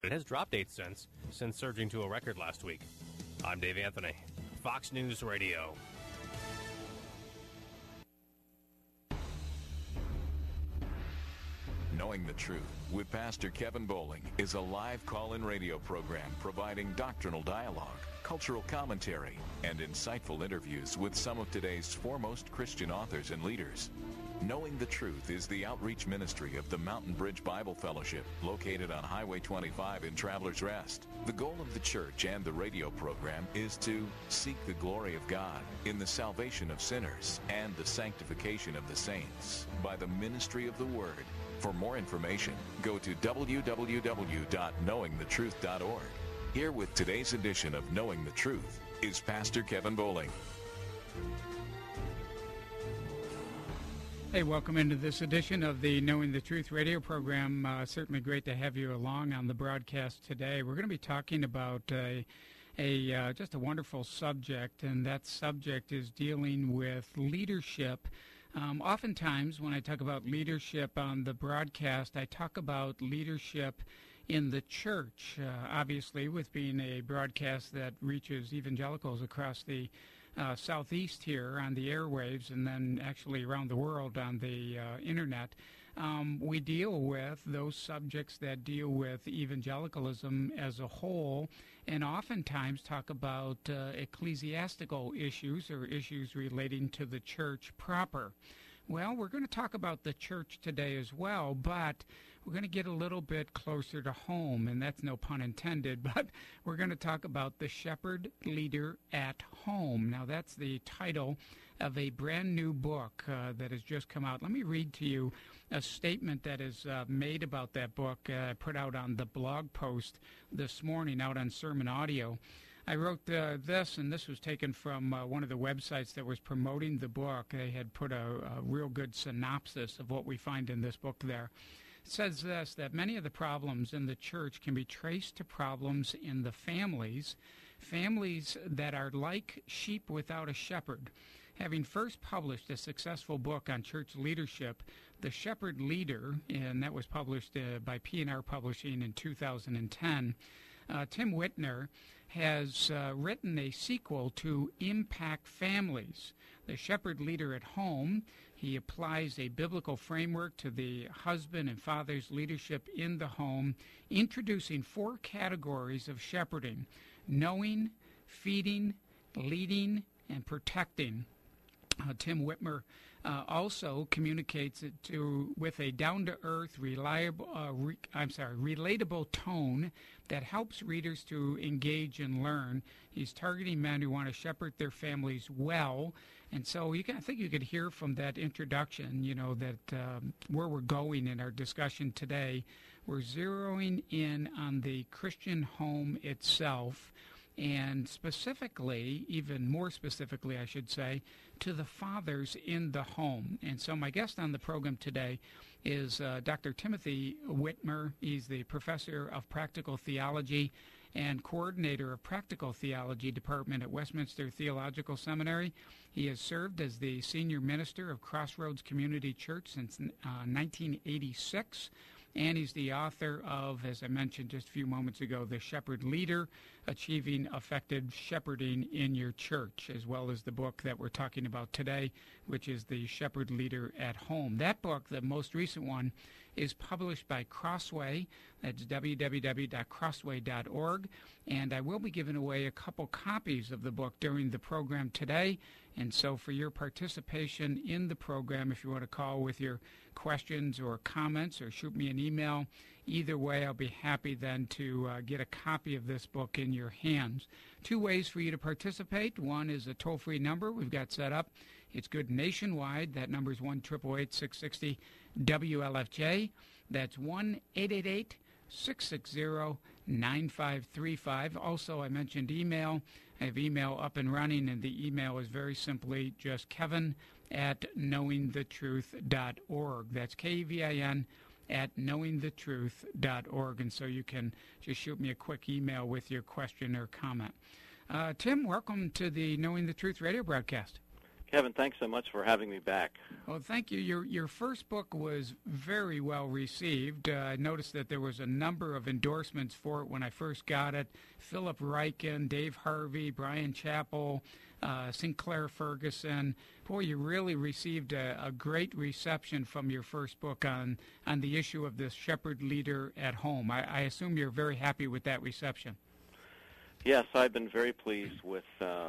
It has dropped 8 cents since surging to a record last week. I'm Dave Anthony, Fox News Radio. Knowing the Truth with Pastor Kevin Bowling is a live call-in radio program providing doctrinal dialogue, cultural commentary, and insightful interviews with some of today's foremost Christian authors and leaders. Knowing the Truth is the outreach ministry of the Mountain Bridge Bible Fellowship, located on Highway 25 in Travelers Rest. The goal of the church and the radio program is to seek the glory of God in the salvation of sinners and the sanctification of the saints by the ministry of the Word. For more information, go to www.knowingthetruth.org. Here with today's edition of Knowing the Truth is Pastor Kevin Bowling. Hey, welcome into this edition of the Knowing the Truth radio program. Certainly great to have you along on the broadcast today. We're going to be talking about just a wonderful subject, and that subject is dealing with leadership. Oftentimes, when I talk about leadership on the broadcast, I talk about leadership in the church, obviously, with being a broadcast that reaches evangelicals across the southeast here on the airwaves and then actually around the world on the internet. We deal with those subjects that deal with evangelicalism as a whole and oftentimes talk about ecclesiastical issues or issues relating to the church proper. Well, we're going to talk about the church today as well, but we're going to get a little bit closer to home, and that's no pun intended, but we're going to talk about the shepherd leader at home. Now, that's the title of a brand new book that has just come out. Let me read to you a statement that is made about that book, put out on the blog post this morning out on Sermon Audio. I wrote this, and this was taken from one of the websites that was promoting the book. They had put a real good synopsis of what we find in this book there. It says this, that many of the problems in the church can be traced to problems in the families that are like sheep without a shepherd. Having first published a successful book on church leadership, The Shepherd Leader, and that was published by P&R Publishing in 2010, Tim Whitner has written a sequel to Impact Families, The Shepherd Leader at Home. He applies a biblical framework to the husband and father's leadership in the home, introducing 4 categories of shepherding: knowing, feeding, leading, and protecting. Tim Whitmer also communicates it with a down-to-earth, relatable tone that helps readers to engage and learn. He's targeting men who want to shepherd their families well, and so I think you could hear from that introduction, that where we're going in our discussion today, we're zeroing in on the Christian home itself, and specifically, even more specifically, I should say, to the fathers in the home. And so my guest on the program today is Dr. Timothy Whitmer. He's the professor of practical theology and coordinator of practical theology department at Westminster Theological Seminary. He has served as the senior minister of Crossroads Community Church since 1986. And he's the author of, as I mentioned just a few moments ago, The Shepherd Leader, Achieving Effective Shepherding in Your Church, as well as the book that we're talking about today, which is The Shepherd Leader at Home. That book, the most recent one, is published by Crossway. That's www.crossway.org. And I will be giving away a couple copies of the book during the program today. And so for your participation in the program, if you want to call with your questions or comments or shoot me an email, either way, I'll be happy then to get a copy of this book in your hands. 2 ways for you to participate. One is a toll-free number we've got set up. It's good nationwide. That number is 1-888-660-WLFJ. That's 1-888-660-9535. Also, I mentioned email. I have email up and running, and the email is very simply just kevin@knowingthetruth.org. That's Kevin @knowingthetruth.org. And so you can just shoot me a quick email with your question or comment. Tim, welcome to the Knowing the Truth radio broadcast. Kevin, thanks so much for having me back. Well, thank you. Your first book was very well received. I noticed that there was a number of endorsements for it when I first got it. Philip Ryken, Dave Harvey, Brian Chappell, Sinclair Ferguson. Boy, you really received a great reception from your first book on the issue of this shepherd leader at home. I assume you're very happy with that reception. Yes, I've been very pleased with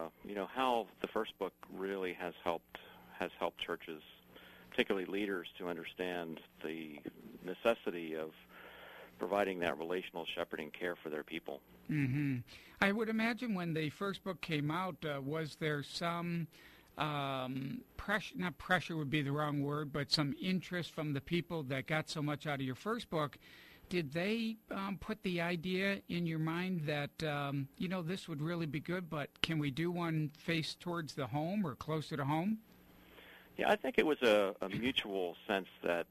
how the first book really has helped churches, particularly leaders, to understand the necessity of providing that relational shepherding care for their people. Mm-hmm. I would imagine when the first book came out, was there some pressure? Not pressure would be the wrong word, but some interest from the people that got so much out of your first book. Did they put the idea in your mind that, this would really be good, but can we do one faced towards the home or closer to home? Yeah, I think it was a mutual sense that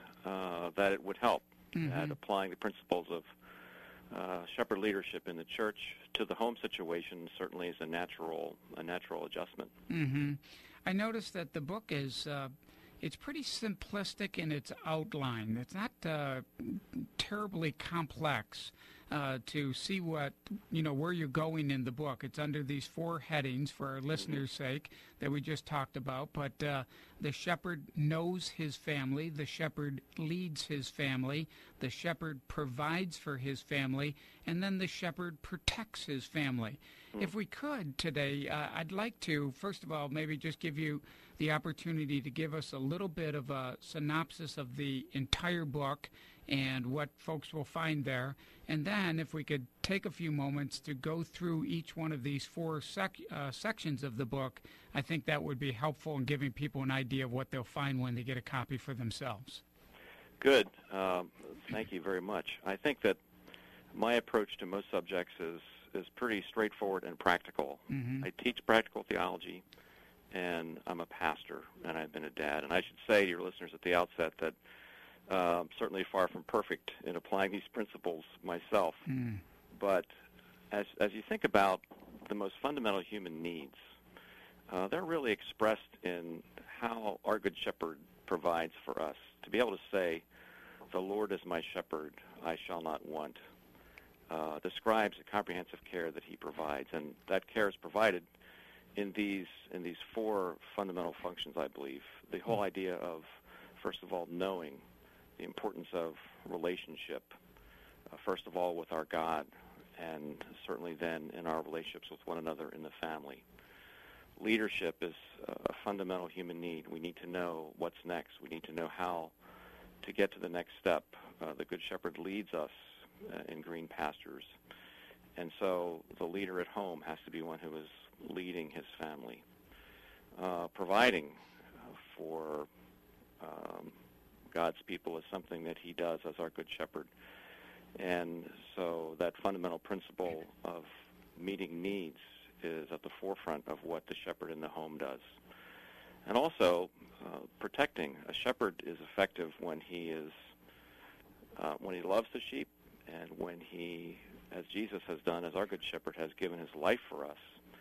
it would help at applying the principles of shepherd leadership in the church to the home situation. Certainly is a natural adjustment. Mm-hmm. I noticed that the book is it's pretty simplistic in its outline. It's not terribly complex to see where you're going in the book. It's under these 4 headings for our listeners' sake that we just talked about. But the shepherd knows his family. The shepherd leads his family. The shepherd provides for his family. And then the shepherd protects his family. If we could today, I'd like to, first of all, maybe just give you the opportunity to give us a little bit of a synopsis of the entire book and what folks will find there. And then if we could take a few moments to go through each one of these 4 sections of the book, I think that would be helpful in giving people an idea of what they'll find when they get a copy for themselves. Good. Thank you very much. I think that my approach to most subjects is pretty straightforward and practical. Mm-hmm. I teach practical theology, and I'm a pastor, and I've been a dad. And I should say to your listeners at the outset that I'm certainly far from perfect in applying these principles myself. But as you think about the most fundamental human needs, they're really expressed in how our Good Shepherd provides for us. To be able to say, "The Lord is my shepherd, I shall not want," describes the comprehensive care that he provides. And that care is provided in these 4 fundamental functions, I believe. The whole idea of, first of all, knowing the importance of relationship, first of all with our God, and certainly then in our relationships with one another in the family. Leadership is a fundamental human need. We need to know what's next. We need to know how to get to the next step. The Good Shepherd leads us in green pastures. And so the leader at home has to be one who is leading his family. Providing for God's people is something that he does as our Good Shepherd. And so that fundamental principle of meeting needs is at the forefront of what the shepherd in the home does. And also protecting. A shepherd is effective when he loves the sheep, and when he, as Jesus has done, as our Good Shepherd, has given his life for us.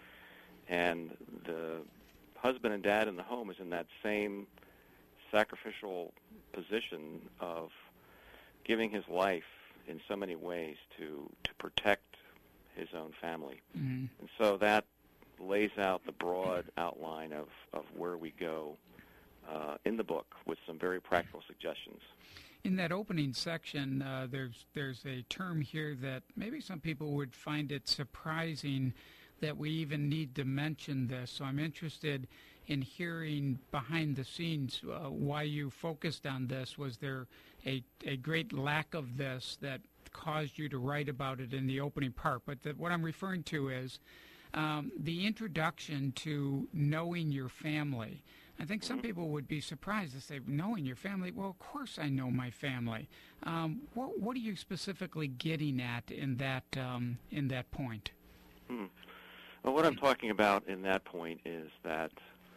And the husband and dad in the home is in that same sacrificial position of giving his life in so many ways to protect his own family. Mm-hmm. And so that lays out the broad outline of where we go in the book with some very practical suggestions. In that opening section, there's a term here that maybe some people would find it surprising that we even need to mention this. So I'm interested in hearing behind the scenes why you focused on this. Was there a great lack of this that caused you to write about it in the opening part? But what I'm referring to is the introduction to knowing your family. I think some people would be surprised to say, knowing your family? Well, of course I know my family. What are you specifically getting at in that point? Well, what I'm talking about in that point is that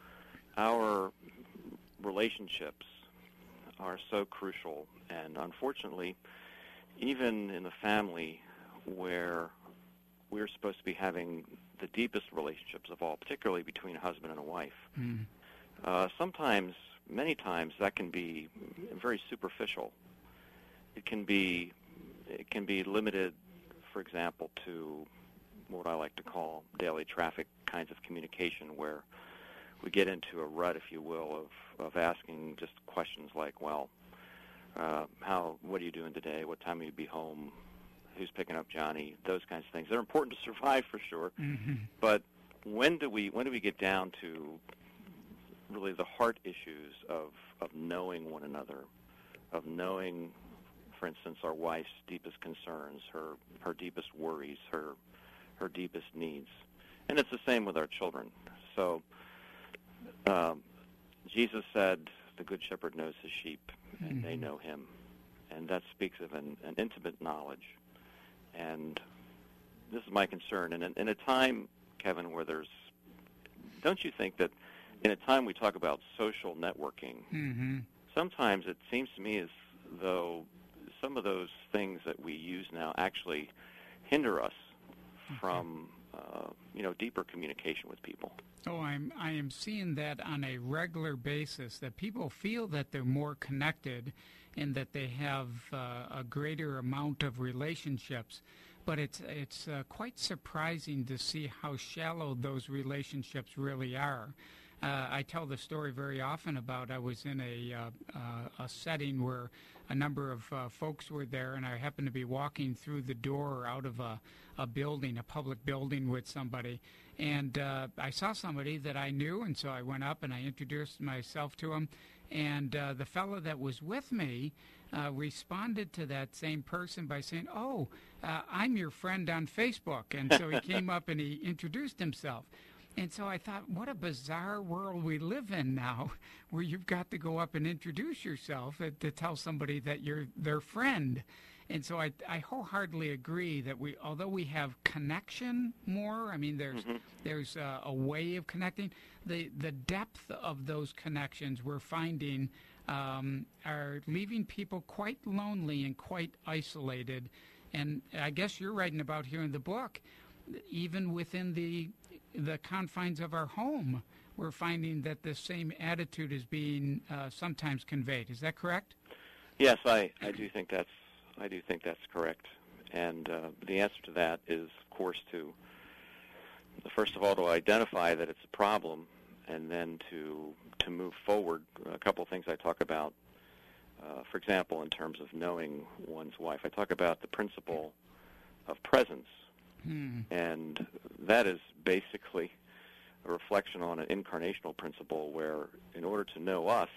our relationships are so crucial, and unfortunately, even in the family where we're supposed to be having the deepest relationships of all, particularly between a husband and a wife, sometimes, many times, that can be very superficial. It can be limited, for example, to what I like to call daily traffic kinds of communication, where we get into a rut, if you will, of asking just questions like, well, what are you doing today? What time will you be home? Who's picking up Johnny? Those kinds of things. They're important to survive for sure. Mm-hmm. But when do we get down to really the heart issues of knowing one another, of knowing, for instance, our wife's deepest concerns, her deepest worries, her deepest needs? And it's the same with our children. So Jesus said, the Good Shepherd knows his sheep, and they know him. And that speaks of an intimate knowledge. And this is my concern. And in a time, Kevin, where don't you think that in a time we talk about social networking, mm-hmm. sometimes it seems to me as though some of those things that we use now actually hinder us from deeper communication with people. Oh, I am seeing that on a regular basis, that people feel that they're more connected and that they have a greater amount of relationships. But it's quite surprising to see how shallow those relationships really are. I tell the story very often about I was in a setting where a number of folks were there, and I happened to be walking through the door out of a building, a public building with somebody, and I saw somebody that I knew, and so I went up and I introduced myself to him, and the fellow that was with me responded to that same person by saying, "Oh, I'm your friend on Facebook," and so he came up and he introduced himself. And so I thought, what a bizarre world we live in now, where you've got to go up and introduce yourself to tell somebody that you're their friend. And so I wholeheartedly agree that although we have connection more, I mean, there's a way of connecting, the depth of those connections we're finding are leaving people quite lonely and quite isolated. And I guess you're writing about here in the book, even within the confines of our home, we're finding that the same attitude is being sometimes conveyed. Is that correct? Yes, I do think that's correct. And the answer to that is, of course, first of all, to identify that it's a problem, and then to move forward. A couple of things I talk about, for example, in terms of knowing one's wife. I talk about the principle of presence. And that is basically a reflection on an incarnational principle where, in order to know us,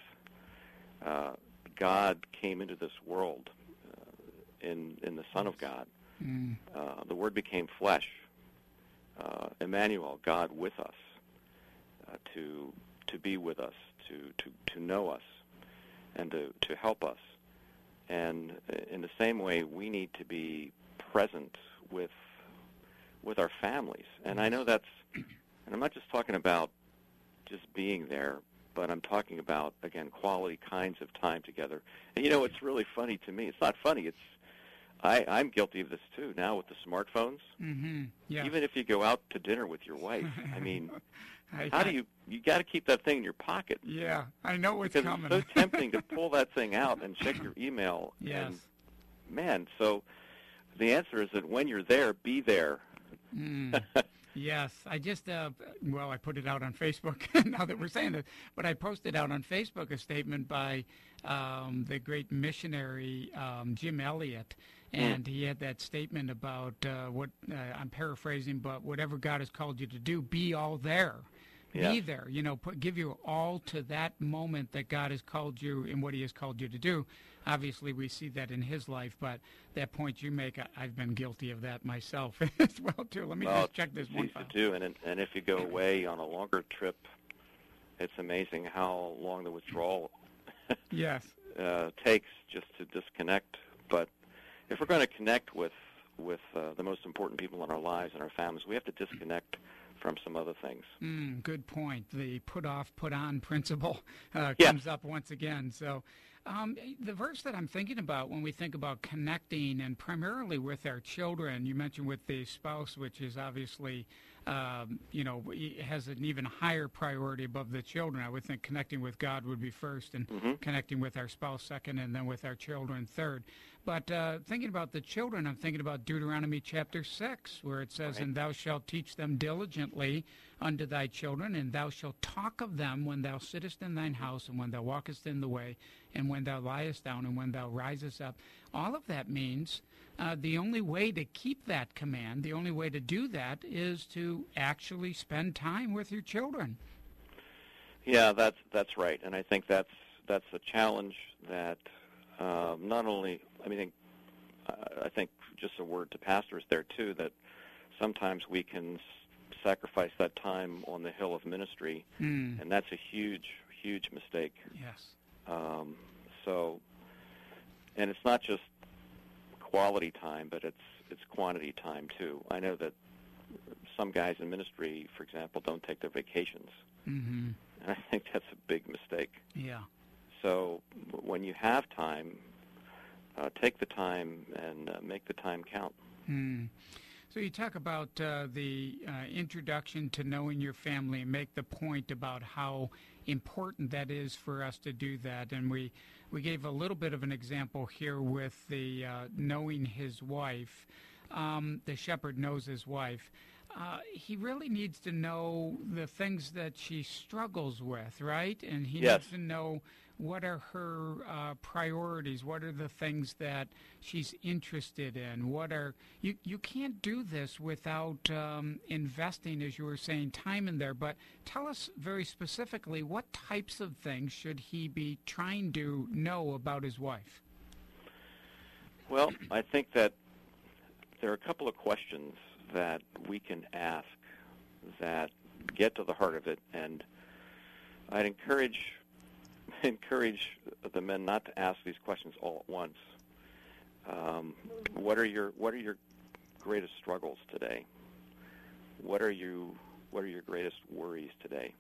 God came into this world in the Son of God. The Word became flesh. Emmanuel, God with us, to be with us, to know us, and to help us. And in the same way, we need to be present with our families. And I know and I'm not just talking about just being there, but I'm talking about, again, quality kinds of time together. And it's really funny to me. It's not funny. I'm guilty of this too now with the smartphones. Mm-hmm. Yeah. Even if you go out to dinner with your wife, I mean, how do you got to keep that thing in your pocket? Yeah, I know what's because coming. It's so tempting to pull that thing out and check your email. Yes. And, man, so the answer is that when you're there, be there. Yes, I just, I put it out on Facebook now that we're saying it, but I posted out on Facebook a statement by the great missionary Jim Elliot, and he had that statement about I'm paraphrasing, but whatever God has called you to do, be all there. Yes. Be there, give your all to that moment that God has called you and what he has called you to do. Obviously, we see that in his life, but that point you make, I've been guilty of that myself as well, too. Let me just check this one file. It's easy to do, and if you go away on a longer trip, it's amazing how long the withdrawal yes. Takes just to disconnect. But if we're going to connect with the most important people in our lives and our families, we have to disconnect from some other things. Good point. The put off, put on principle comes up once again. So The verse that I'm thinking about when we think about connecting, and primarily with our children, you mentioned with the spouse, which is obviously, has an even higher priority above the children. I would think connecting with God would be first, and connecting with our spouse second, and then with our children third. But thinking about the children, I'm thinking about Deuteronomy chapter 6, where it says, "And thou shalt teach them diligently unto thy children, and thou shalt talk of them when thou sittest in thine house, and when thou walkest in the way, and when thou liest down, and when thou risest up." All of that means the only way to keep that command, the only way to do that, is to actually spend time with your children. Yeah, that's right, and I think that's a challenge that not only, I think just a word to pastors there too, that sometimes we can sacrifice that time on the hill of ministry, and that's a huge mistake. Yes. And it's not just quality time, but it's quantity time too. I know that some guys in ministry, for example, don't take their vacations, and I think that's a big mistake. Yeah. So when you have time, take the time and make the time count. So you talk about the introduction to knowing your family, and make the point about how important that is for us to do that. And we gave a little bit of an example here with the knowing his wife. The shepherd knows his wife. He really needs to know the things that she struggles with, right? And he needs to know what are her priorities, what are the things that she's interested in, you can't do this without investing, as you were saying, time in there. But tell us very specifically, what types of things should he be trying to know about his wife? Well, I think that there are a couple of questions that we can ask that get to the heart of it, and I'd encourage the men not to ask these questions all at once. What are your greatest struggles today? What are your greatest worries today?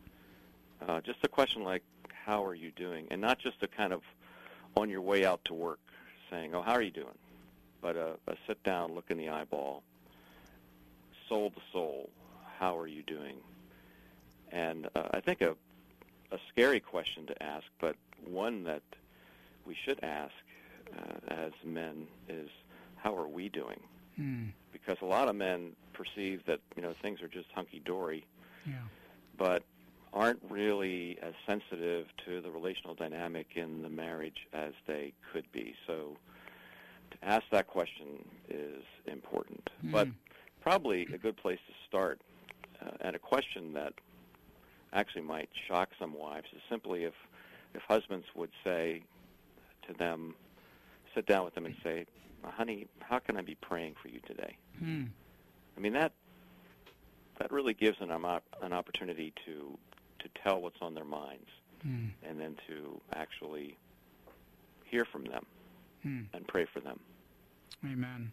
Just a question like, how are you doing? And not just a kind of on your way out to work saying, "Oh, how are you doing?" But a sit down, look in the eyeball, soul to soul, how are you doing? And I think a scary question to ask, but one that we should ask as men is, how are we doing? Because a lot of men perceive that things are just hunky-dory, but aren't really as sensitive to the relational dynamic in the marriage as they could be. So to ask that question is important. But probably a good place to start, and a question that actually might shock some wives, is simply if husbands would say to them, sit down with them and say, "Honey, how can I be praying for you today?" I mean, that really gives an opportunity to tell what's on their minds, and then to actually hear from them and pray for them. Amen.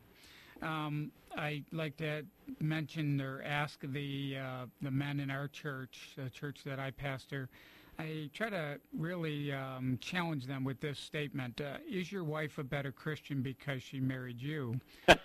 I'd like to mention or ask the men in our church, the church that I pastor, I try to really challenge them with this statement: is your wife a better Christian because she married you?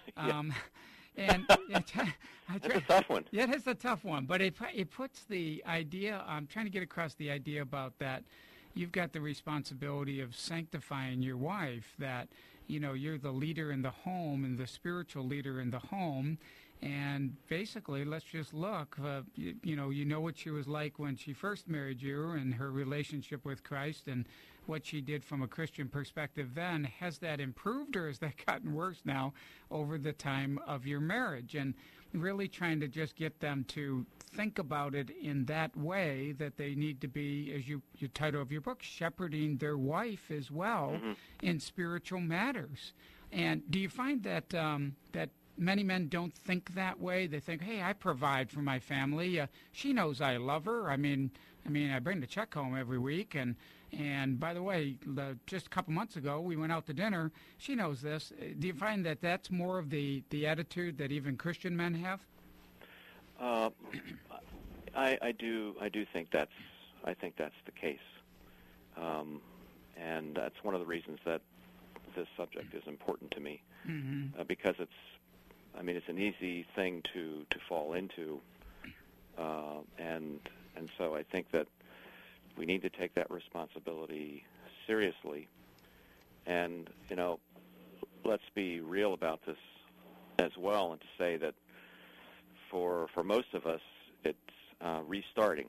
And that's a tough one. Yeah, it is a tough one, but it puts the idea, I'm trying to get across the idea about that you've got the responsibility of sanctifying your wife, that you're the leader in the home and the spiritual leader in the home. And basically, let's just look, you know what she was like when she first married you and her relationship with Christ, and what she did from a Christian perspective then. Has that improved, or has that gotten worse now over the time of your marriage? And really trying to just get them to think about it in that way, that they need to be, as your title of your book, shepherding their wife as well in spiritual matters. And do you find that that many men don't think that way? They think, hey, I provide for my family. She knows I love her. I mean, I bring the check home every week. And by the way, just a couple months ago, we went out to dinner. She knows this. Do you find that that's more of the attitude that even Christian men have? I do think that's the case. And that's one of the reasons that this subject is important to me, because it's an easy thing to fall into, and so I think that we need to take that responsibility seriously. And let's be real about this as well, and to say that for most of us, it's restarting,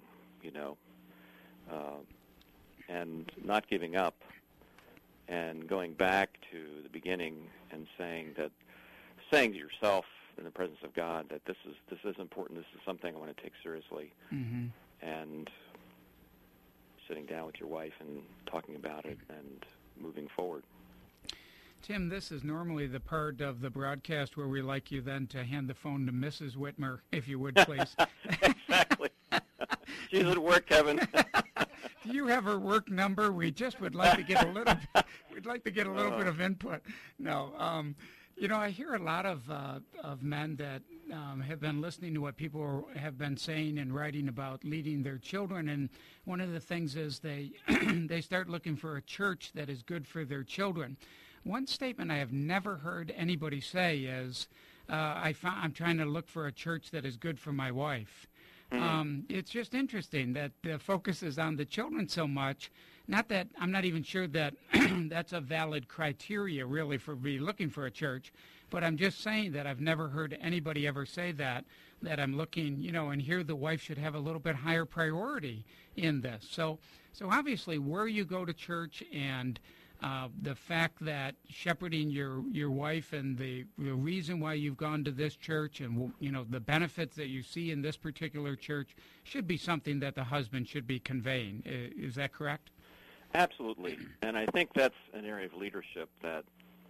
and not giving up, and going back to the beginning and saying to yourself in the presence of God that this is important, this is something I want to take seriously, and sitting down with your wife and talking about it and moving forward. Tim, this is normally the part of the broadcast where we like you then to hand the phone to Mrs. Whitmer, if you would, please. Exactly. She's at work, Kevin. Do you have her work number? We just would like to get a little. We'd like to get a little bit of input. No, I hear a lot of men that have been listening to what people have been saying and writing about leading their children, and one of the things is they they start looking for a church that is good for their children. One statement I have never heard anybody say is, I'm trying to look for a church that is good for my wife. It's just interesting that the focus is on the children so much. Not that I'm not even sure that that's a valid criteria, really, for me looking for a church, but I'm just saying that I've never heard anybody ever say that I'm looking, and here the wife should have a little bit higher priority in this. So obviously where you go to church and the fact that shepherding your wife and the reason why you've gone to this church and, the benefits that you see in this particular church should be something that the husband should be conveying. Is that correct? Absolutely. And I think that's an area of leadership that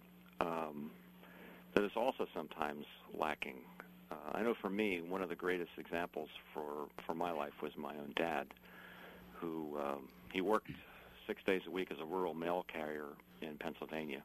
is also sometimes lacking. I know for me, one of the greatest examples for my life was my own dad, who he worked 6 days a week as a rural mail carrier in Pennsylvania.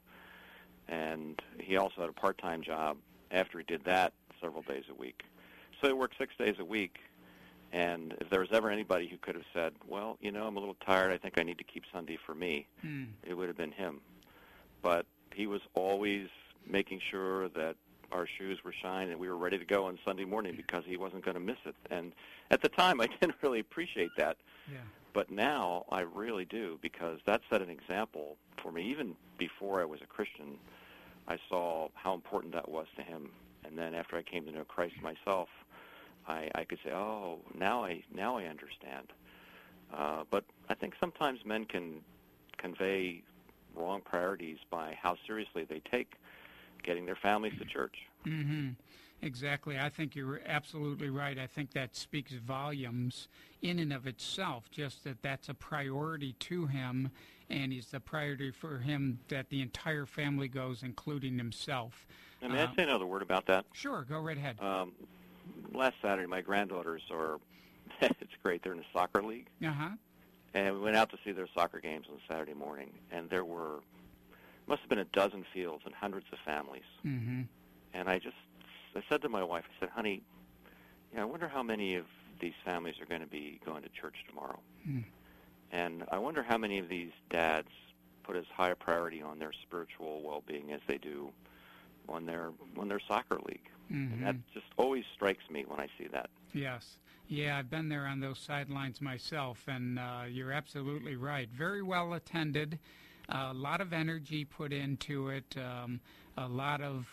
And he also had a part-time job after he did that several days a week. So he worked 6 days a week. And if there was ever anybody who could have said, well, I'm a little tired, I think I need to keep Sunday for me, it would have been him. But he was always making sure that our shoes were shined and we were ready to go on Sunday morning because he wasn't going to miss it. And at the time, I didn't really appreciate that. Yeah. But now I really do, because that set an example for me. Even before I was a Christian, I saw how important that was to him. And then after I came to know Christ myself, I could say, oh, now I understand. But I think sometimes men can convey wrong priorities by how seriously they take getting their families to church. Mm-hmm. Exactly. I think you're absolutely right. I think that speaks volumes in and of itself, just that's a priority to him, and it's a priority for him that the entire family goes, including himself. And may I say another word about that? Sure. Go right ahead. Last Saturday, my granddaughters are, it's great, they're in a soccer league. Uh-huh. And we went out to see their soccer games on Saturday morning, and there must have been a dozen fields and hundreds of families. Mm-hmm. And I said to my wife, I said, honey, I wonder how many of these families are going to be going to church tomorrow. Mm. And I wonder how many of these dads put as high a priority on their spiritual well-being as they do on their soccer league. Mm-hmm. And that just always strikes me when I see that. Yes. Yeah, I've been there on those sidelines myself, and you're absolutely right. Very well attended, a lot of energy put into it, a lot of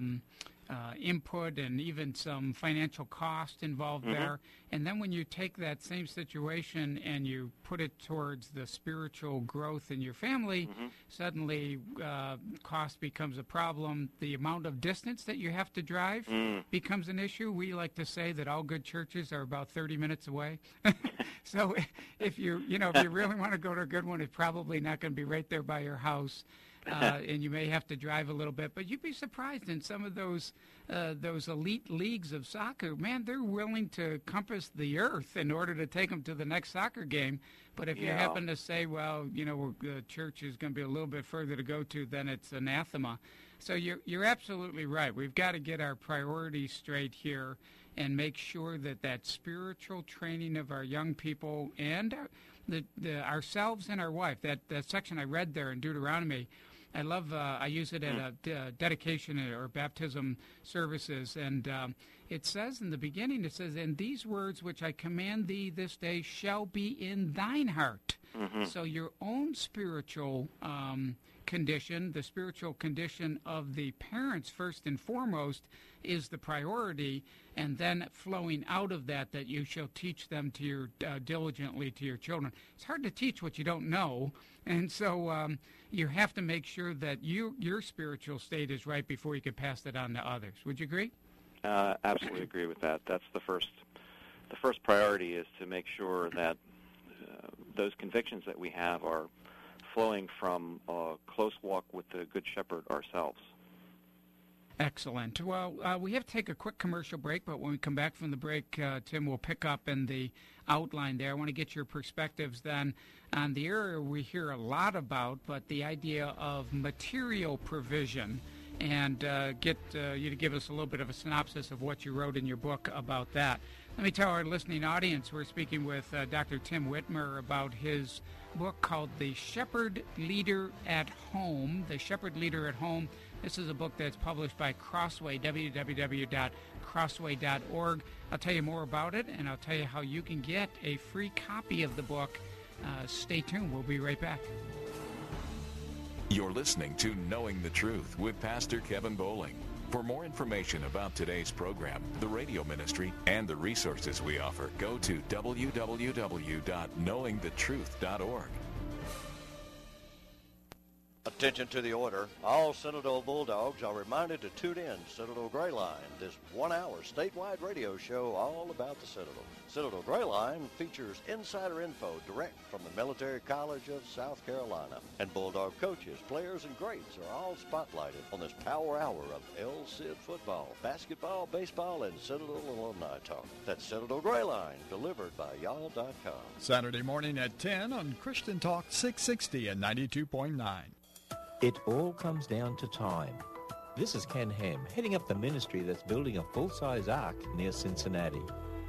input and even some financial cost involved there. And then when you take that same situation and you put it towards the spiritual growth in your family, suddenly cost becomes a problem. The amount of distance that you have to drive becomes an issue. We like to say that all good churches are about 30 minutes away. So if you really want to go to a good one, it's probably not going to be right there by your house. And you may have to drive a little bit, but you'd be surprised in some of those elite leagues of soccer. Man, they're willing to compass the earth in order to take them to the next soccer game. But if you happen to say, well, the church is going to be a little bit further to go to, then it's anathema. So you're absolutely right. We've got to get our priorities straight here and make sure that spiritual training of our young people and ourselves and our wife. That section I read there in Deuteronomy, I love. I use it at a dedication or baptism services, and it says in the beginning, it says, "And these words which I command thee this day shall be in thine heart." Mm-hmm. So your own spiritual condition, the spiritual condition of the parents first and foremost, is the priority, and then flowing out of that you shall teach them to your diligently to your children. It's hard to teach what you don't know, and so you have to make sure that your spiritual state is right before you can pass that on to others. Would you agree? Absolutely agree with that. That's the first priority, is to make sure that those convictions that we have are flowing from a close walk with the Good Shepherd ourselves. Excellent. Well, we have to take a quick commercial break, but when we come back from the break, Tim, we'll pick up in the outline there. I want to get your perspectives then on the area we hear a lot about, but the idea of material provision, and get you to give us a little bit of a synopsis of what you wrote in your book about that. Let me tell our listening audience we're speaking with Dr. Tim Whitmer about his book called The Shepherd Leader at Home. The Shepherd Leader at Home. This is a book that's published by Crossway, www.crossway.org. I'll tell you more about it, and I'll tell you how you can get a free copy of the book. Stay tuned. We'll be right back. You're listening to Knowing the Truth with Pastor Kevin Bowling. For more information about today's program, the radio ministry, and the resources we offer, go to www.knowingthetruth.org. Attention to the order. All Citadel Bulldogs are reminded to tune in Citadel Gray Line, this 1-hour statewide radio show all about the Citadel. Citadel Gray Line features insider info direct from the Military College of South Carolina. And Bulldog coaches, players, and greats are all spotlighted on this power hour of LCID football, basketball, baseball, and Citadel alumni talk. That's Citadel Gray Line, delivered by y'all.com. Saturday morning at 10 on Christian Talk 660 and 92.9. It all comes down to time. This is Ken Ham, heading up the ministry that's building a full-size ark near Cincinnati.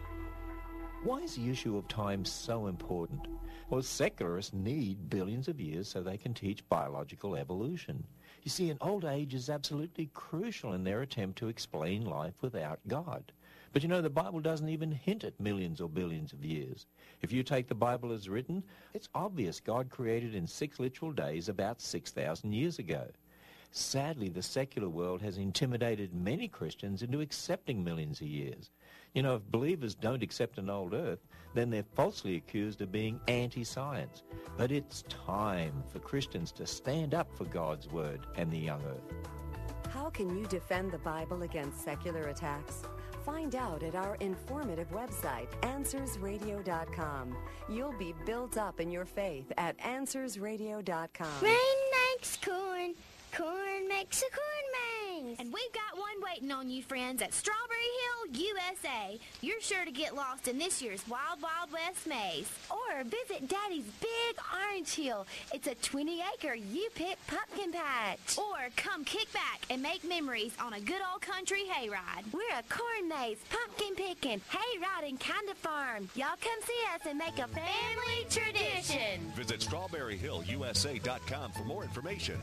Why is the issue of time so important? Well, secularists need billions of years so they can teach biological evolution. You see, an old age is absolutely crucial in their attempt to explain life without God. But you know, the Bible doesn't even hint at millions or billions of years. If you take the Bible as written, it's obvious God created in 6 literal days about 6,000 years ago. Sadly, the secular world has intimidated many Christians into accepting millions of years. You know, if believers don't accept an old earth, then they're falsely accused of being anti-science. But it's time for Christians to stand up for God's word and the young earth. How can you defend the Bible against secular attacks? Find out at our informative website, AnswersRadio.com. You'll be built up in your faith at AnswersRadio.com. Rain makes corn, corn makes a corn maze. And we've got one waiting on you, friends, at Strawberry Hill, USA. You're sure to get lost in this year's Wild Wild West maze. Or visit Daddy's Big Orange Hill. It's a 20-acre you-pick pumpkin patch. Or come kick back and make memories on a good old country hayride. We're a corn maze, pumpkin picking, hay-riding kind of farm. Y'all come see us and make a family tradition. Visit StrawberryHillUSA.com for more information.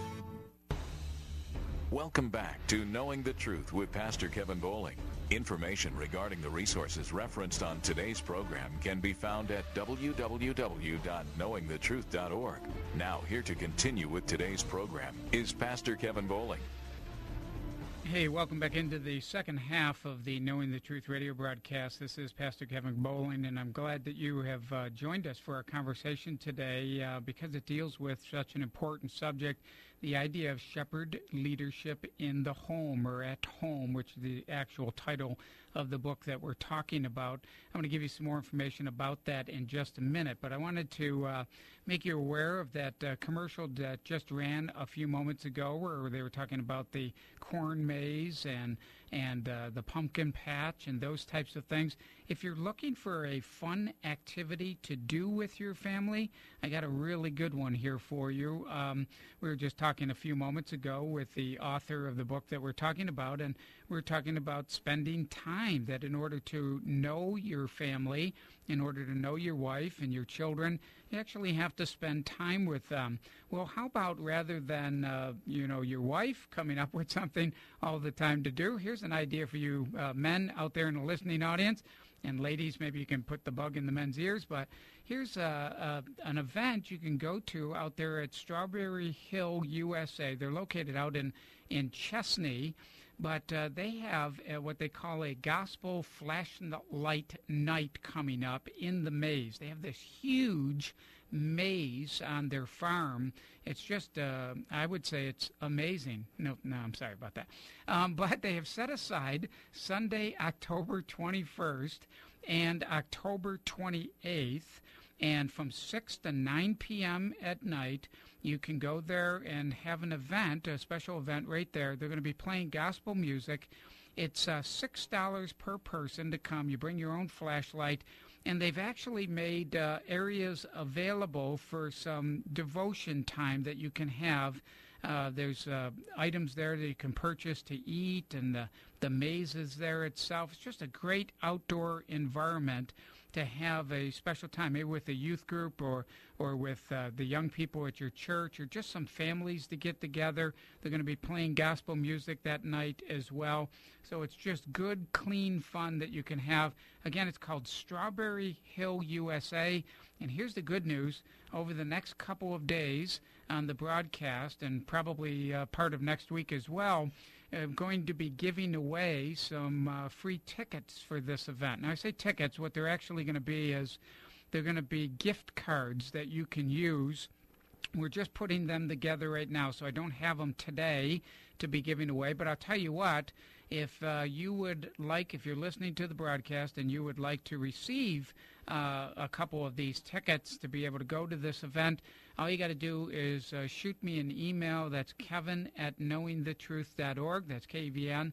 Welcome back to Knowing the Truth with Pastor Kevin Bowling. Information regarding the resources referenced on today's program can be found at www.knowingthetruth.org. Now, here to continue with today's program is Pastor Kevin Bowling. Hey, welcome back into the second half of the Knowing the Truth radio broadcast. This is Pastor Kevin Bowling, and I'm glad that you have joined us for our conversation today because it deals with such an important subject, the idea of shepherd leadership in the home or at home, which is the actual title of the book that we're talking about. I'm going to give you some more information about that in just a minute, but I wanted to make you aware of that commercial that just ran a few moments ago where they were talking about the corn maze and the pumpkin patch and those types of things. If you're looking for a fun activity to do with your family, I got a really good one here for you. We were just talking a few moments ago with the author of the book that we're talking about, and we're talking about spending time, that in order to know your family, in order to know your wife and your children, you actually have to spend time with them. Well, how about rather than, your wife coming up with something all the time to do, here's an idea for you men out there in the listening audience. And ladies, maybe you can put the bug in the men's ears, but here's an event you can go to out there at Strawberry Hill, USA. They're located out in Chesney, but they have what they call a gospel flashlight night coming up in the maze. They have this huge maze on their farm. It's just, I would say it's amazing. No, I'm sorry about that. But they have set aside Sunday, October 21st and October 28th, and from 6 to 9 p.m. at night, you can go there and have an event, a special event right there. They're going to be playing gospel music. It's $6 per person to come. You bring your own flashlight. And they've actually made areas available for some devotion time that you can have. There's items there that you can purchase to eat, and the maze is there itself. It's just a great outdoor environment to have a special time, maybe with a youth group or with the young people at your church, or just some families to get together. They're going to be playing gospel music that night as well. So it's just good, clean fun that you can have. Again, it's called Strawberry Hill USA. And here's the good news. Over the next couple of days on the broadcast, and probably part of next week as well, I'm going to be giving away some free tickets for this event. Now, I say tickets. What they're actually going to be is they're going to be gift cards that you can use. We're just putting them together right now, so I don't have them today to be giving away. But I'll tell you what, if you would like, if you're listening to the broadcast and you would like to receive a couple of these tickets to be able to go to this event, all you got to do is shoot me an email. That's kevin@knowingthetruth.org. That's KVN.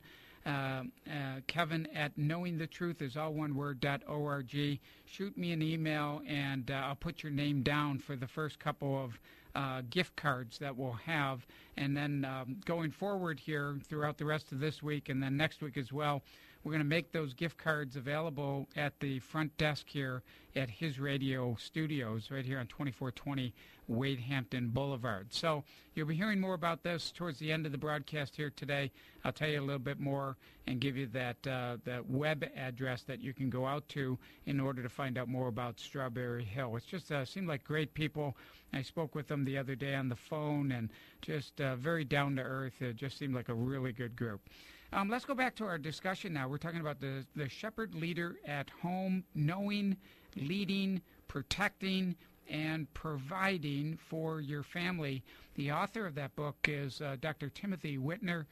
Kevin@knowingthetruth is all one word, .org. Shoot me an email, and I'll put your name down for the first couple of gift cards that we'll have. And then going forward here throughout the rest of this week and then next week as well, we're going to make those gift cards available at the front desk here at His Radio Studios right here on 2420 Wade Hampton Boulevard. So you'll be hearing more about this towards the end of the broadcast here today. I'll tell you a little bit more and give you that web address that you can go out to in order to find out more about Strawberry Hill. It's just seemed like great people. I spoke with them the other day on the phone, and just very down to earth. It just seemed like a really good group. Let's go back to our discussion now. We're talking about the shepherd leader at home, knowing, leading, protecting, and providing for your family. The author of that book is Dr. Timothy Whitmer,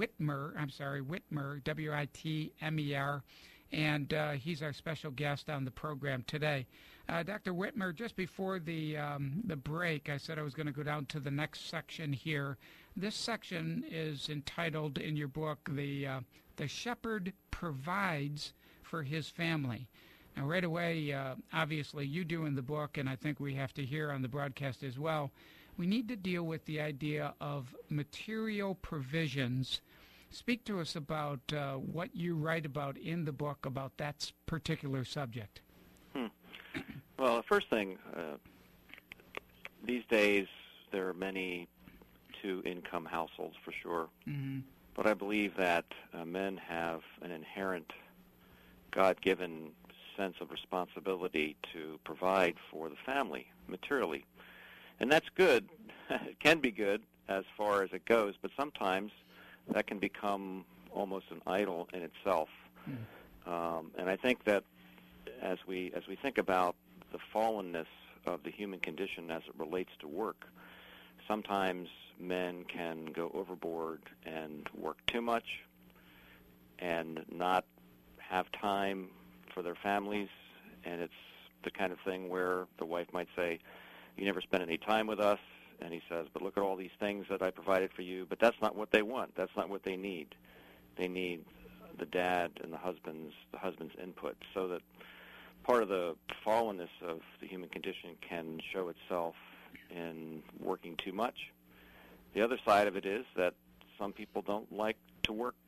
Whitmer, and he's our special guest on the program today. Dr. Whitmer, just before the break, I said I was going to go down to the next section here. This section is entitled in your book, The Shepherd Provides for His Family. Now, right away, obviously, you do in the book, and I think we have to hear on the broadcast as well, we need to deal with the idea of material provisions. Speak to us about what you write about in the book about that particular subject. Well, the first thing, these days there are many two-income households for sure, but I believe that men have an inherent God-given sense of responsibility to provide for the family materially. And that's good. It can be good as far as it goes, but sometimes that can become almost an idol in itself. And I think that as we think about the fallenness of the human condition as it relates to work, sometimes men can go overboard and work too much and not have time for their families, and it's the kind of thing where the wife might say, "You never spend any time with us," and he says, "But look at all these things that I provided for you." But that's not what they want. That's not what they need. They need the dad and the husband's input, so that part of the fallenness of the human condition can show itself in working too much. The other side of it is that some people don't like to work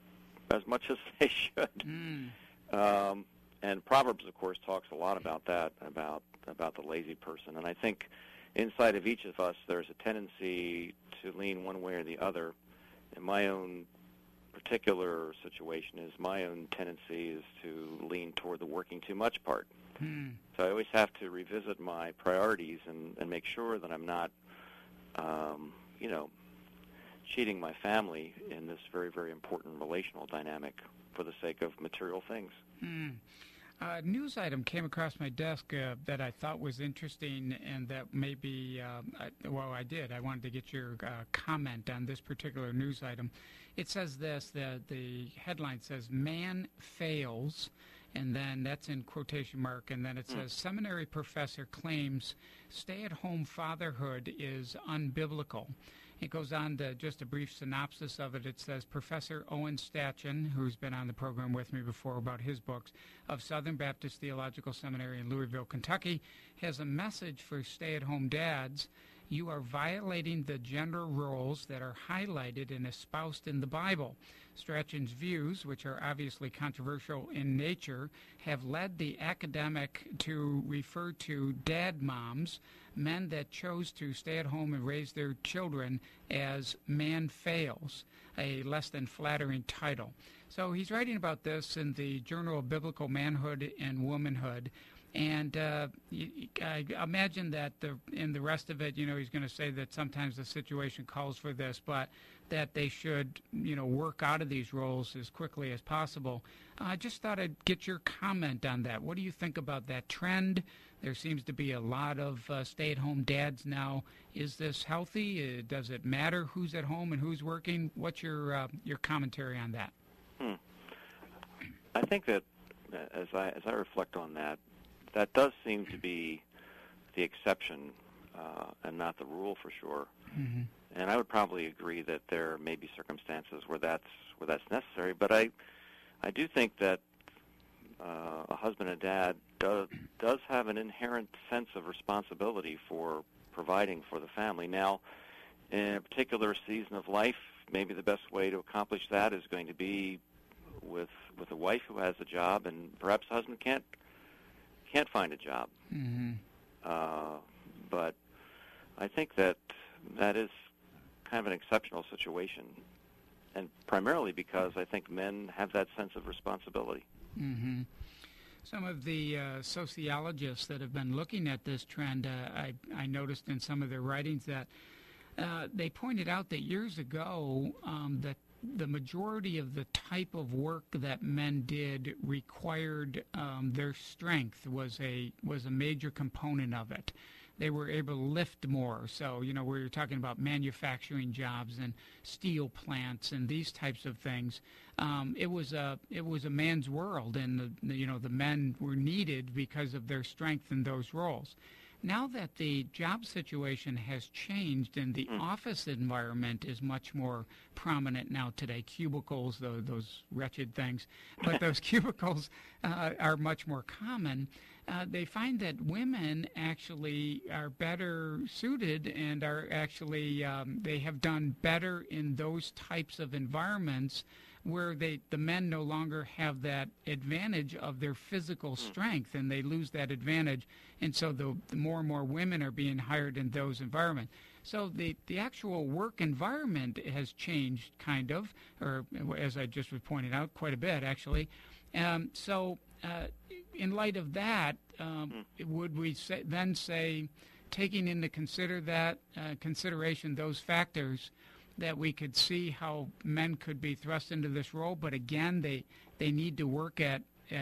as much as they should. And Proverbs, of course, talks a lot about that, about the lazy person. And I think inside of each of us, there's a tendency to lean one way or the other. And my own particular situation is my own tendency is to lean toward the working too much part. So I always have to revisit my priorities and make sure that I'm not, cheating my family in this very, very important relational dynamic for the sake of material things. A news item came across my desk that I thought was interesting, and that maybe, I did. I wanted to get your comment on this particular news item. It says this, the headline says, "Man fails," and then that's in quotation mark, and then it says, "Seminary professor claims stay-at-home fatherhood is unbiblical." It goes on to just a brief synopsis of it. It says, Professor Owen Stachin, who's been on the program with me before about his books, of Southern Baptist Theological Seminary in Louisville, Kentucky, has a message for stay-at-home dads. You are violating the gender roles that are highlighted and espoused in the Bible. Strachan's views, which are obviously controversial in nature, have led the academic to refer to dad moms, men that chose to stay at home and raise their children, as man fails, a less than flattering title. So he's writing about this in the Journal of Biblical Manhood and Womanhood. And I imagine that in the rest of it, he's going to say that sometimes the situation calls for this, but that they should, work out of these roles as quickly as possible. I just thought I'd get your comment on that. What do you think about that trend? There seems to be a lot of stay-at-home dads now. Is this healthy? Does it matter who's at home and who's working? What's your commentary on that? I think that as I reflect on that, that does seem to be the exception and not the rule for sure. And I would probably agree that there may be circumstances where that's necessary. But I do think that a husband and dad does have an inherent sense of responsibility for providing for the family. Now, in a particular season of life, maybe the best way to accomplish that is going to be with a wife who has a job, and perhaps the husband can't find a job. But I think that is kind of an exceptional situation, and primarily because I think men have that sense of responsibility. Some of the sociologists that have been looking at this trend, I noticed in some of their writings that they pointed out that years ago that the majority of the type of work that men did required their strength was a major component of it. They were able to lift more. So, we were talking about manufacturing jobs and steel plants and these types of things. It was a man's world, and the men were needed because of their strength in those roles. Now that the job situation has changed and the office environment is much more prominent now today, cubicles, those wretched things, but those cubicles are much more common, they find that women actually are better suited and are actually, they have done better in those types of environments where the men no longer have that advantage of their physical strength, and they lose that advantage, and so the more and more women are being hired in those environments. So the actual work environment has changed, kind of, or as I just was pointing out, quite a bit actually. So in light of that, would we say, taking into consideration those factors, that we could see how men could be thrust into this role, but again, they need to work at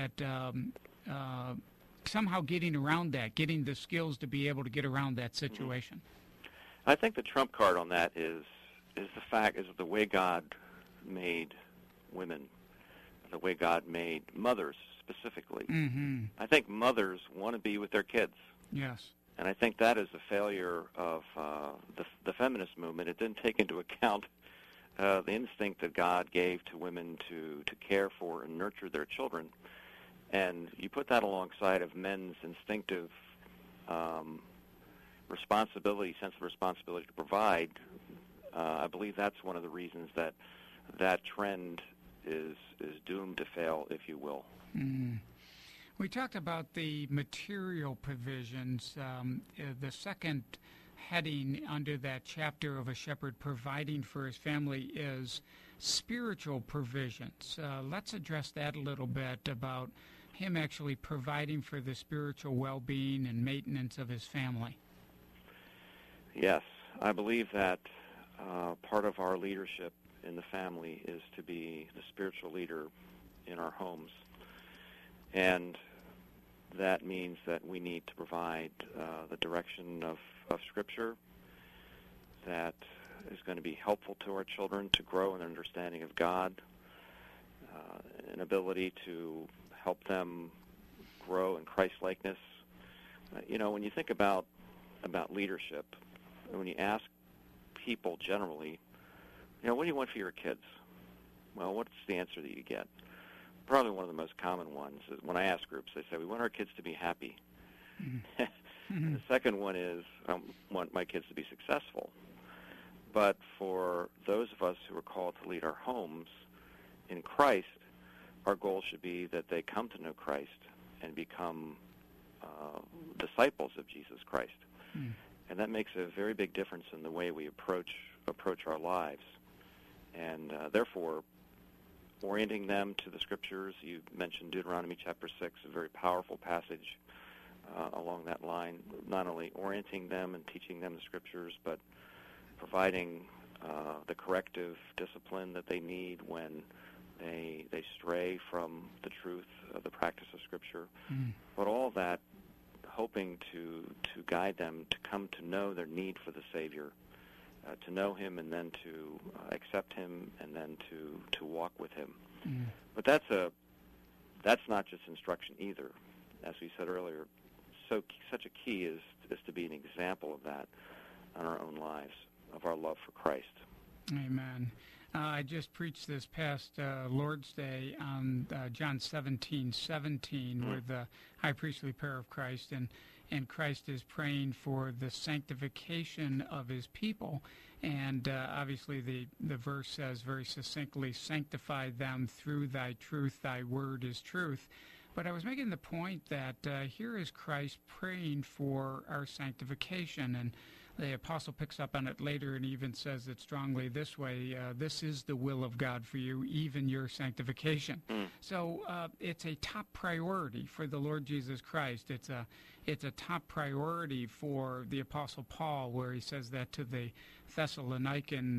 somehow getting around that, getting the skills to be able to get around that situation? I think the trump card on that is the way God made women, the way God made mothers specifically. I think mothers want to be with their kids. Yes. And I think that is a failure of the feminist movement. It didn't take into account the instinct that God gave to women to care for and nurture their children. And you put that alongside of men's instinctive sense of responsibility to provide. I believe that's one of the reasons that trend is doomed to fail, if you will. Mm. We talked about the material provisions. The second heading under that chapter of a shepherd providing for his family is spiritual provisions. Let's address that a little bit about him actually providing for the spiritual well-being and maintenance of his family. Yes, I believe that part of our leadership in the family is to be the spiritual leader in our homes. And that means that we need to provide the direction of Scripture that is going to be helpful to our children to grow in their understanding of God, an ability to help them grow in Christ-likeness. When you think about leadership, when you ask people generally, what do you want for your kids? Well, what's the answer that you get? Probably one of the most common ones is when I ask groups, they say, we want our kids to be happy. Mm-hmm. And the second one is, I want my kids to be successful. But for those of us who are called to lead our homes in Christ, our goal should be that they come to know Christ and become disciples of Jesus Christ. Mm. And that makes a very big difference in the way we approach our lives. And therefore, orienting them to the Scriptures. You mentioned Deuteronomy chapter 6, a very powerful passage along that line, not only orienting them and teaching them the Scriptures, but providing the corrective discipline that they need when they stray from the truth of the practice of Scripture. Mm. But all that hoping to guide them to come to know their need for the Savior, to know Him and then to accept Him and then to walk with Him. Mm. But that's not just instruction either. As we said earlier, such a key is to be an example of that in our own lives, of our love for Christ. Amen. I just preached this past Lord's Day on John 17:17, with the high priestly prayer of Christ, and Christ is praying for the sanctification of his people. And obviously the verse says very succinctly, sanctify them through thy truth, thy word is truth. But I was making the point that here is Christ praying for our sanctification, and the apostle picks up on it later and even says it strongly this way, this is the will of God for you, even your sanctification. Mm. So it's a top priority for the Lord Jesus Christ. It's a top priority for the apostle Paul, where he says that to the Thessalonian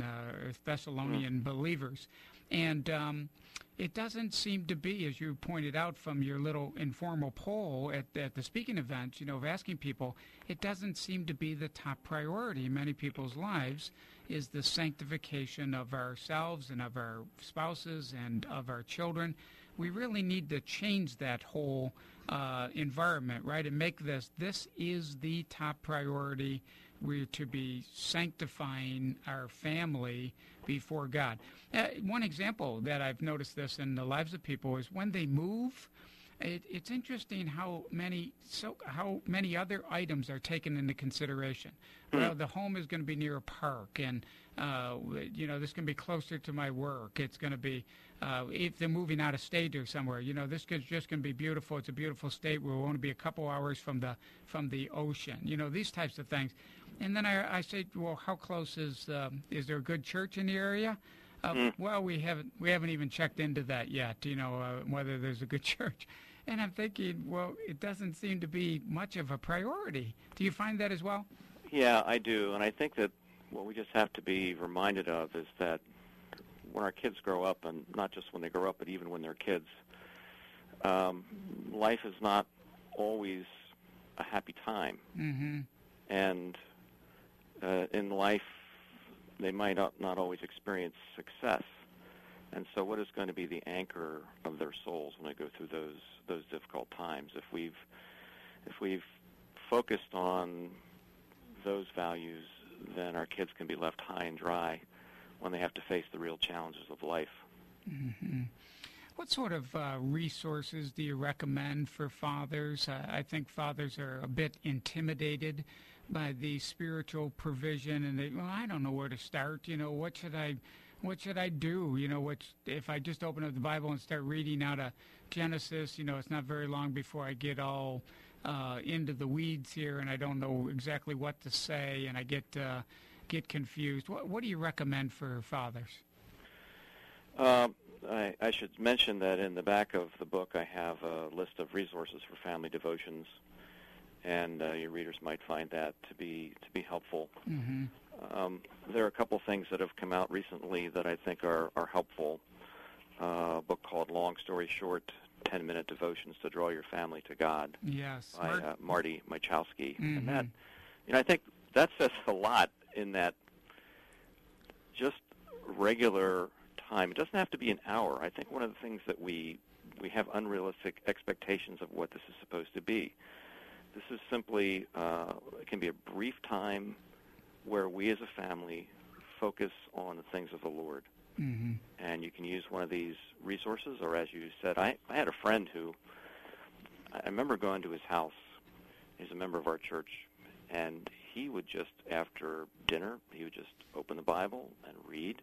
believers. And it doesn't seem to be, as you pointed out from your little informal poll at the speaking event, of asking people, it doesn't seem to be the top priority in many people's lives is the sanctification of ourselves and of our spouses and of our children. We really need to change that whole environment, right, and make this is the top priority. We're to be sanctifying our family before God. One example that I've noticed this in the lives of people is when they move, it's interesting how many other items are taken into consideration. Well, the home is going to be near a park, and this can be closer to my work. It's going to be if they're moving out of state or somewhere. This is just going to be beautiful. It's a beautiful state. We'll only be a couple hours from the ocean. These types of things. And then I say, well, how close is there a good church in the area? Well, we haven't even checked into that yet. Whether there's a good church. And I'm thinking, well, it doesn't seem to be much of a priority. Do you find that as well? Yeah, I do. And I think that what we just have to be reminded of is that when our kids grow up, and not just when they grow up, but even when they're kids, life is not always a happy time. Mm-hmm. And in life, they might not always experience success. And so what is going to be the anchor of their souls when they go through those difficult times? If we've focused on those values, then our kids can be left high and dry when they have to face the real challenges of life. Mm-hmm. What sort of resources do you recommend for fathers? I think fathers are a bit intimidated by the spiritual provision, and I don't know where to start. What should I What should I do? If I just open up the Bible and start reading out of Genesis, it's not very long before I get all into the weeds here, and I don't know exactly what to say, and I get confused. What do you recommend for fathers? I should mention that in the back of the book I have a list of resources for family devotions, and your readers might find that to be helpful. Mm-hmm. There are a couple things that have come out recently that I think are helpful. A book called Long Story Short, 10-Minute Devotions to Draw Your Family to God. Yes. By Marty Michalski. Mm-hmm. And that, I think that says a lot in that just regular time. It doesn't have to be an hour. I think one of the things that we have unrealistic expectations of what this is supposed to be. This is simply, it can be a brief time where we as a family focus on the things of the Lord. Mm-hmm. And you can use one of these resources, or as you said, I had a friend who, I remember going to his house. He's a member of our church, and he would just, after dinner, he would just open the Bible and read.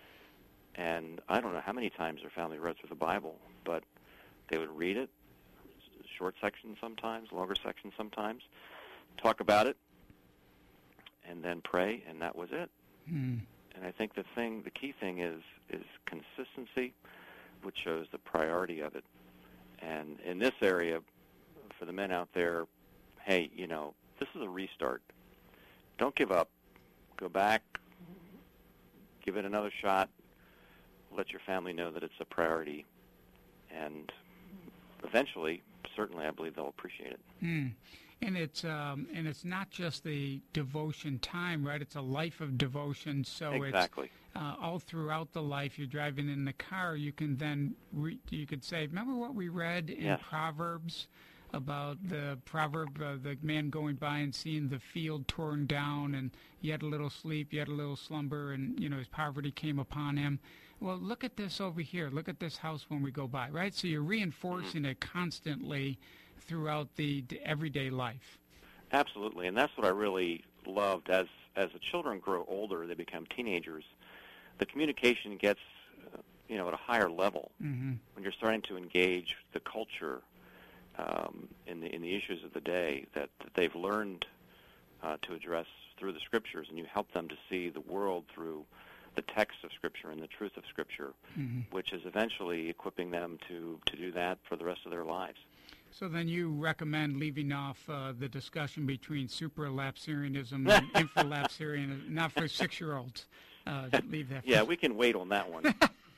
And I don't know how many times their family read through the Bible, but they would read it, short sections sometimes, longer sections sometimes, talk about it, and then pray, and that was it. Mm. And I think the key thing is consistency, which shows the priority of it. And in this area, for the men out there, hey, this is a restart. Don't give up. Go back, give it another shot, let your family know that it's a priority, and eventually, certainly, I believe they'll appreciate it. Mm. And it's not just the devotion time, right? It's a life of devotion. So exactly. It's all throughout the life. You're driving in the car. You can then you could say, remember what we read in Yes. Proverbs about the proverb, the man going by and seeing the field torn down, and yet a little sleep, yet a little slumber, and his poverty came upon him. Well, look at this over here. Look at this house when we go by, right? So you're reinforcing it constantly throughout the everyday life. Absolutely, and that's what I really loved. As the children grow older, they become teenagers, the communication gets at a higher level. Mm-hmm. When you're starting to engage the culture in the issues of the day that they've learned to address through the Scriptures, and you help them to see the world through the text of Scripture and the truth of Scripture, mm-hmm. which is eventually equipping them to do that for the rest of their lives. So then you recommend leaving off the discussion between supralapsarianism and infralapsarianism, not for 6-year-olds. Leave that. Yeah, we can wait on that one.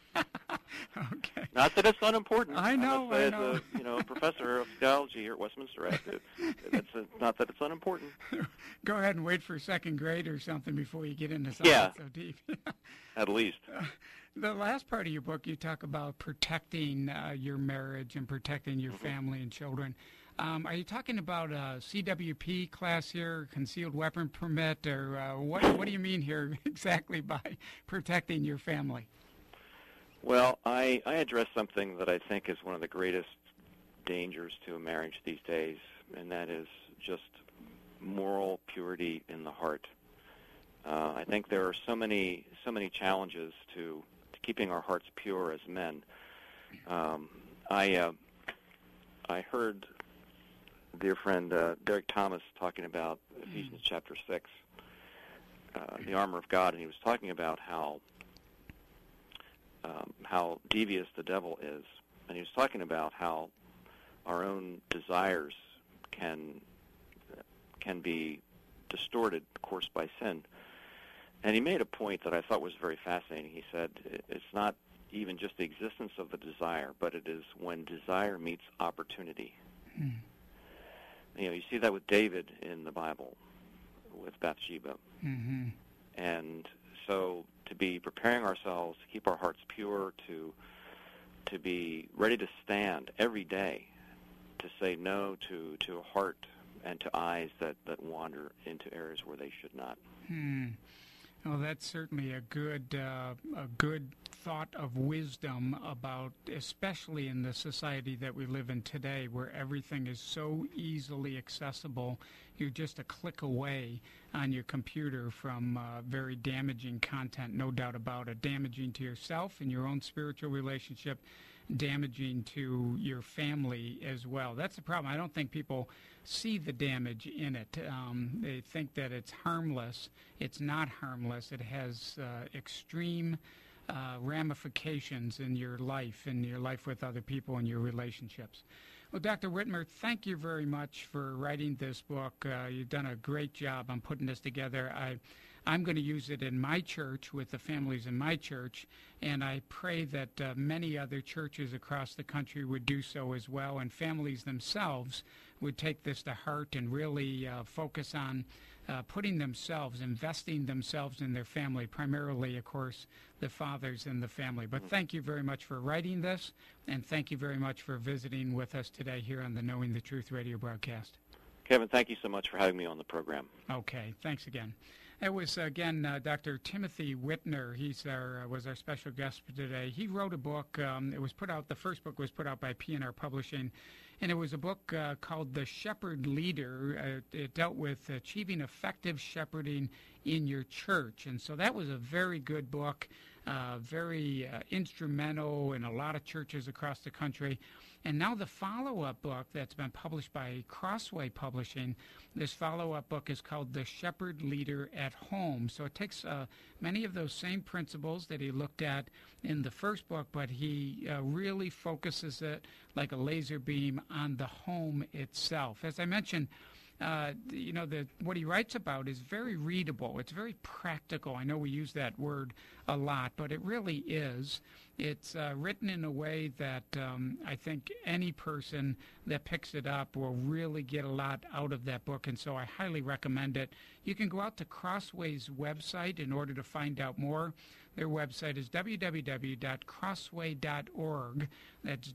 Okay. Not that it's unimportant. I know. As a professor of theology here at Westminster, not that it's unimportant. Go ahead and wait for second grade or something before you get into something so deep. At least. The last part of your book, you talk about protecting your marriage and protecting your mm-hmm. family and children. Are you talking about a CWP class here, concealed weapon permit, or what do you mean here exactly by protecting your family? Well, I address something that I think is one of the greatest dangers to a marriage these days, and that is just moral purity in the heart. I think there are so many challenges to keeping our hearts pure as men. I heard dear friend Derek Thomas talking about Ephesians chapter 6, the armor of God, and he was talking about how devious the devil is, and he was talking about how our own desires can be distorted, of course, by sin. And he made a point that I thought was very fascinating. He said it's not even just the existence of the desire, but it is when desire meets opportunity. Mm. You see that with David in the Bible, with Bathsheba. Mm-hmm. And so to be preparing ourselves, to keep our hearts pure, to be ready to stand every day, to say no to a heart and to eyes that wander into areas where they should not. Well, that's certainly a good thought of wisdom about, especially in the society that we live in today, where everything is so easily accessible. You're just a click away on your computer from very damaging content, no doubt about it, damaging to yourself and your own spiritual relationship, damaging to your family as well. That's the problem. I don't think people see the damage in it. They think that it's harmless. It's not harmless. It has extreme ramifications in your life with other people and your relationships. Well, Dr. Whitmer, thank you very much for writing this book. You've done a great job on putting this together. I'm going to use it in my church with the families in my church, and I pray that many other churches across the country would do so as well, and families themselves would take this to heart and really focus on putting themselves, investing themselves in their family, primarily, of course, the fathers in the family. But thank you very much for writing this, and thank you very much for visiting with us today here on the Knowing the Truth radio broadcast. Kevin, thank you so much for having me on the program. Okay, thanks again. That was, again, Dr. Timothy Whitner. He was our special guest for today. He wrote a book. It was put out, the first book was put out by P&R Publishing, and it was a book called The Shepherd Leader. It dealt with achieving effective shepherding in your church. And so that was a very good book, very instrumental in a lot of churches across the country. And now the follow-up book that's been published by Crossway Publishing, this follow-up book is called The Shepherd Leader at Home. So it takes many of those same principles that he looked at in the first book, but he really focuses it like a laser beam on the home itself. As I mentioned, what he writes about is very readable. It's very practical. I know we use that word a lot, but it really is. It's written in a way that I think any person that picks it up will really get a lot out of that book, and so I highly recommend it. You can go out to Crossway's website in order to find out more. Their website is www.crossway.org. That's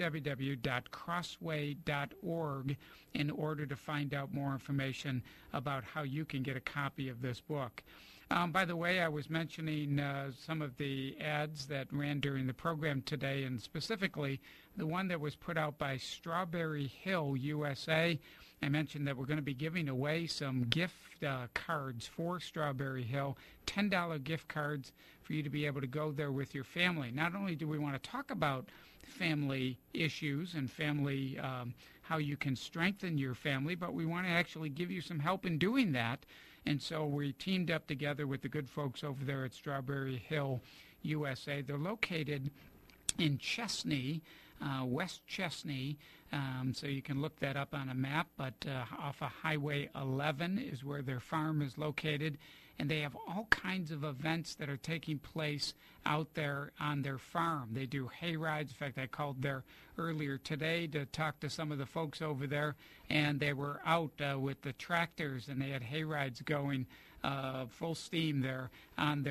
www.crossway.org in order to find out more information about how you can get a copy of this book. By the way, I was mentioning some of the ads that ran during the program today, and specifically the one that was put out by Strawberry Hill USA. I mentioned that we're going to be giving away some gift cards for Strawberry Hill, $10 gift cards for you to be able to go there with your family. Not only do we want to talk about family issues and family, how you can strengthen your family, but we want to actually give you some help in doing that. And so we teamed up together with the good folks over there at Strawberry Hill USA. They're located in Chesney, West Chesney, so you can look that up on a map, but off of Highway 11 is where their farm is located, and they have all kinds of events that are taking place out there on their farm. They do hay rides. In fact, I called there earlier today to talk to some of the folks over there, and they were out with the tractors, and they had hay rides going full steam there on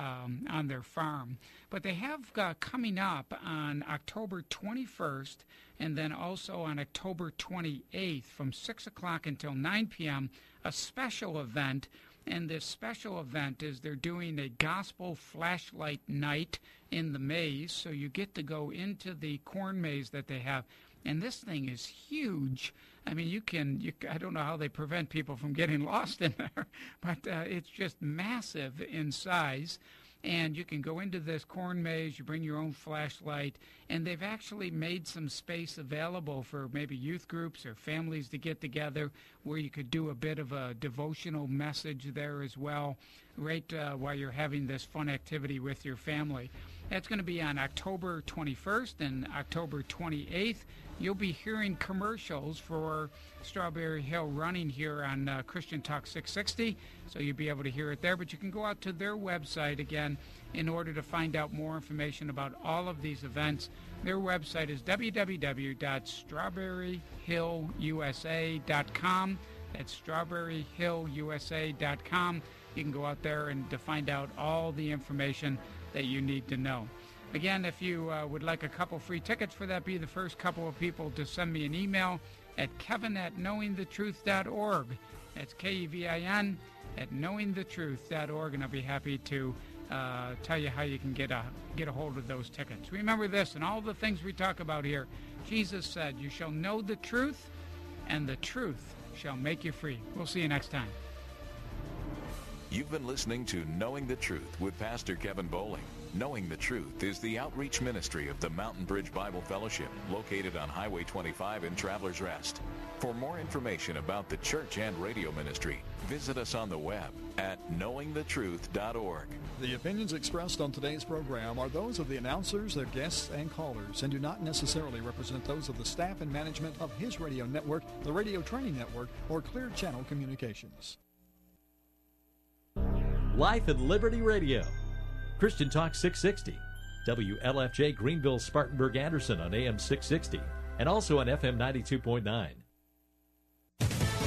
their farm. But they have coming up on October 21st and then also on October 28th from 6 o'clock until 9 p.m. a special event. And this special event is they're doing a gospel flashlight night in the maze. So you get to go into the corn maze that they have. And this thing is huge. I mean, I don't know how they prevent people from getting lost in there, but it's just massive in size. And you can go into this corn maze, you bring your own flashlight, and they've actually made some space available for maybe youth groups or families to get together where you could do a bit of a devotional message there as well, right while you're having this fun activity with your family. That's going to be on October 21st and October 28th. You'll be hearing commercials for Strawberry Hill running here on Christian Talk 660, so you'll be able to hear it there. But you can go out to their website again in order to find out more information about all of these events. Their website is www.strawberryhillusa.com. That's strawberryhillusa.com. You can go out there and to find out all the information that you need to know. Again, if you would like a couple free tickets for that, be the first couple of people to send me an email at kevin@knowingthetruth.org. That's Kevin at knowingthetruth.org, and I'll be happy to tell you how you can get a hold of those tickets. Remember this, and all the things we talk about here, Jesus said, "You shall know the truth, and the truth shall make you free." We'll see you next time. You've been listening to Knowing the Truth with Pastor Kevin Bowling. Knowing the Truth is the outreach ministry of the Mountain Bridge Bible Fellowship, located on Highway 25 in Travelers Rest. For more information about the church and radio ministry, visit us on the web at knowingthetruth.org. The opinions expressed on today's program are those of the announcers, their guests, and callers, and do not necessarily represent those of the staff and management of his radio network, the Radio Training Network, or Clear Channel Communications. Life and Liberty Radio. Christian Talk 660. WLFJ Greenville, Spartanburg, Anderson on AM 660. And also on FM 92.9.